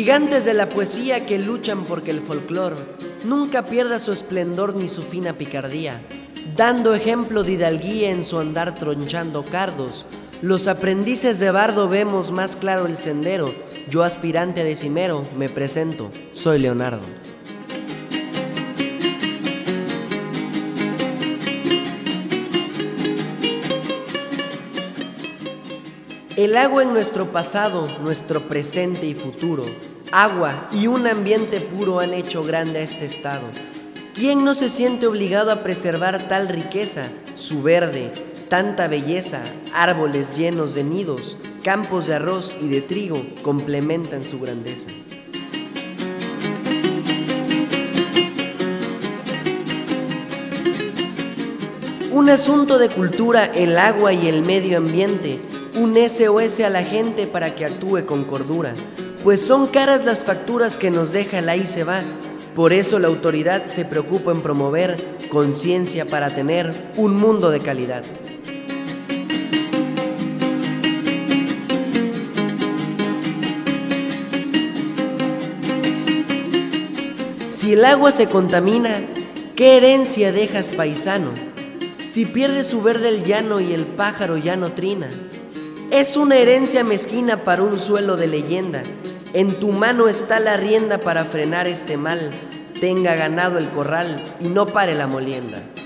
Gigantes de la poesía que luchan porque el folclor nunca pierda su esplendor ni su fina picardía, dando ejemplo de hidalguía en su andar tronchando cardos. Los aprendices de bardo vemos más claro el sendero. Yo, aspirante a decimero, me presento, soy Leonardo. El agua en nuestro pasado, nuestro presente y futuro. Agua y un ambiente puro han hecho grande a este estado. ¿Quién no se siente obligado a preservar tal riqueza? Su verde, tanta belleza, árboles llenos de nidos, campos de arroz y de trigo complementan su grandeza. Un asunto de cultura, el agua y el medio ambiente. Un SOS a la gente para que actúe con cordura, pues son caras las facturas que nos deja el ahí se va. Por eso la autoridad se preocupa en promover conciencia para tener un mundo de calidad. Si el agua se contamina, ¿qué herencia dejas, paisano? Si pierde su verde el llano y el pájaro ya no trina, es una herencia mezquina para un suelo de leyenda. En tu mano está la rienda para frenar este mal. Tenga ganado el corral y no pare la molienda.